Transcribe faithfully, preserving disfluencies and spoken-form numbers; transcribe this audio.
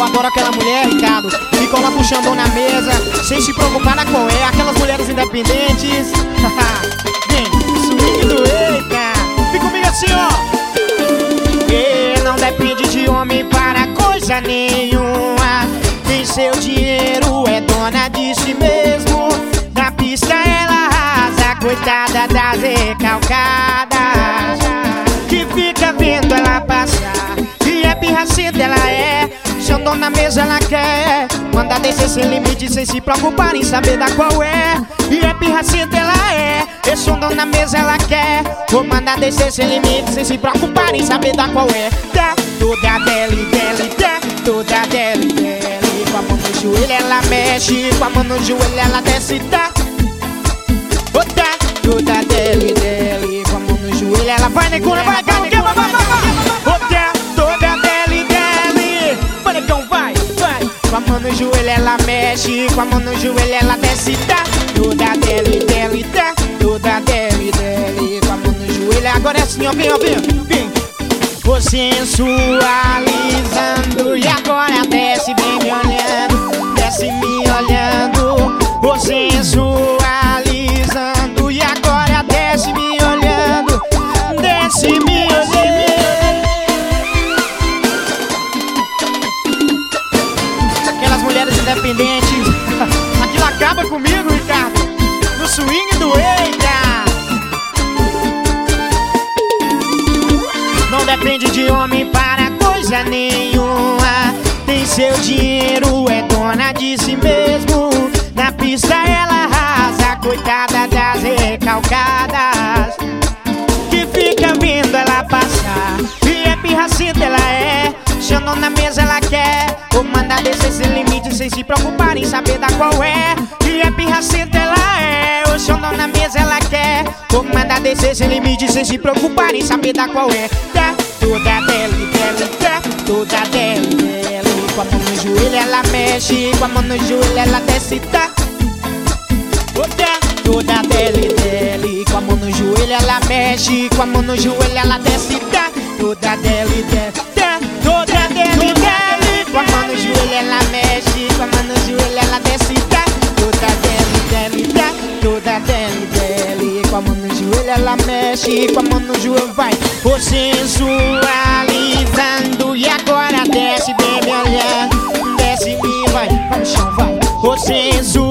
Eu adoro aquela mulher, Ricardo, que coloca o Xandão na mesa sem se preocupar na qual é. Aquelas mulheres independentes. Vem, swing do eita. Fica comigo assim, ó. E não depende de homem para coisa nenhuma. Tem seu dinheiro, é dona de si mesmo. Na pista ela arrasa, coitada das recalcadas, que fica vendo ela passar. E é pirracenta ela é, Xandão na mesa ela quer. Manda descer sem limite, sem se preocupar em saber da qual é. E é pirracenta ela é, e Xandão na mesa ela quer. Vou mandar descer sem limite, sem se preocupar em saber da qual é. Tá toda dele, dele, tá toda dele, dele. Com a mão no joelho ela mexe, com a mão no joelho ela desce, tá. Oh, tá toda dele, dele. Com a mão no joelho ela vai, negona, vai, calma, que vai, vai, vai. Oh, tá toda dele, dele. Vai, negão, vai, vai. Com a mão no joelho ela mexe, com a mão no joelho ela desce, tá. Toda dele, dele, tá. Toda dele, dele. Com a mão no joelho, agora é assim, ó, vem, ó, vem, vem. Vou sensualizando e agora desce bem me olhando, desce me olhando. Vou sensualizando e agora desce me olhando, desce me olhando. Aquelas mulheres independentes, aquilo acaba comigo, Ricardo, no swing do eita. Não depende de homem para coisa nenhuma. Tem seu dinheiro, é dona de si mesmo. Na pista ela arrasa, coitada das recalcadas, que fica vendo ela passar. E é pirracenta ela é, Xandão na mesa ela quer. Vou mandar descer sem limite, sem se preocupar em saber da qual é. E é pirracenta ela é, o Xandão na mesa ela quer. Vou mandar descer sem limite, sem se preocupar em saber da qual é. Tá toda dele, dele, tá toda dele, dele. Com a mão no joelho ela mexe, com a mão no joelho ela desce, tá. Tá toda dele, dele. Com a mão no joelho ela mexe, com a mão no joelho ela desce, tá. Toda dele, dele, tá toda dele, dele. Com a mão no joelho ela mexe, com a mão no joelho ela desce, tá. Toda dele, dele, tá toda dele, dele. Com a mão no joelho ela mexe, com a mão no joelho vai. Vou sensualizando e agora desce bem me olhando, desce me vai, vai no chão vai. Vou sensualizando